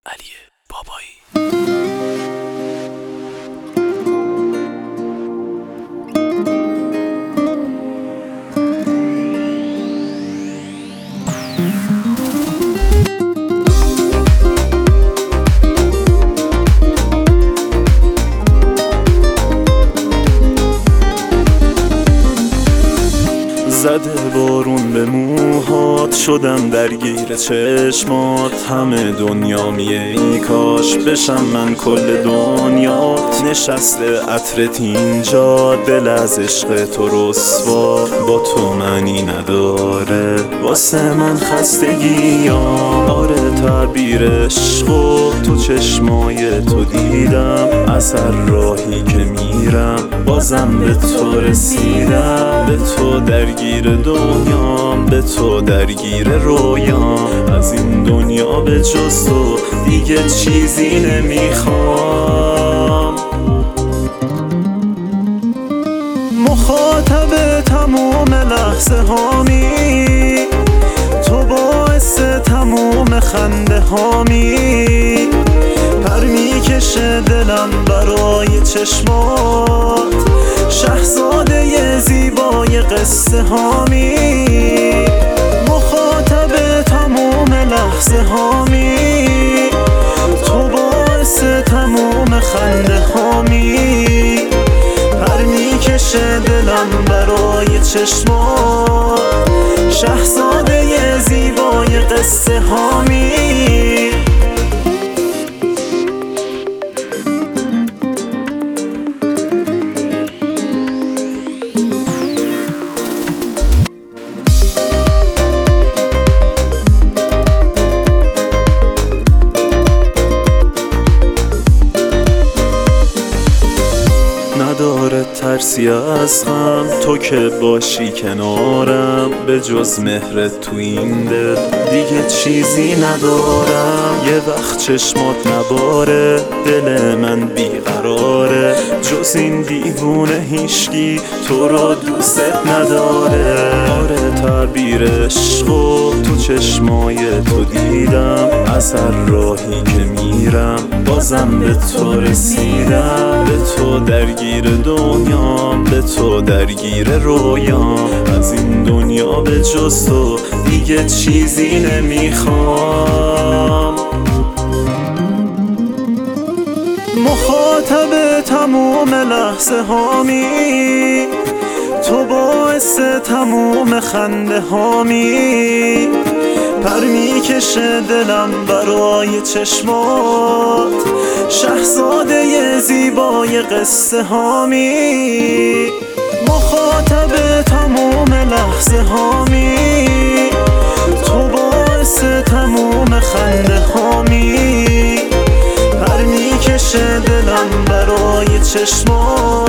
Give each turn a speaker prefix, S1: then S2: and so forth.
S1: علی بابایی. زده بارون به موهات، شدم درگیر چشمات. همه دنیام ای کاش بشم من کل دنیات. نشسته عطرت اینجا، دل از عشق تو رسوا. با تو معنی نداره واسه من خستگیام. آره تعبیر عشقو تو چشمای تو دیدم. از هر راهی که میرم بازم به تو رسیدم. به تو درگیر دنیام، به تو درگیر رویام. از این دنیا به جز تو دیگه چیزی نمیخوام. مخاطب تموم لحظه هامی، تو باعث تموم خنده هامی. پر میکشه دلم برای چشمات، شهزاده زیبای قصه هامی. مخاطب تموم لحظه هامی، تو باعث تموم خنده هامی. پر میکشه دلم برای چشمات، شهزاده زیبای قصه هامی. نداره ترسی از غم، تو که باشی کنارم. به جز مهرت تو این دل دیگه چیزی ندارم. یه وقت چشمات نباره دل من بیقراره. جز این دیوونه هیشگی تو رو دوست نداره. آره تعبیر عشقو تو چشمای تو دیدم. از هر راهی که میرم بازم به تو رسیدم. به تو درگیر دنیام، به تو درگیر رویام. از این دنیا به جز تو دیگه چیزی نمیخوام. مخاطب تموم لحظه هامی، تو باعث تموم خنده هامی. پر میکشه دلم برای چشمات، شهزاده زیبای قصه هامی. مخاطب تموم لحظه هامی، تو باعث تموم خنده هامی. پر میکشه دلم برای چشمات،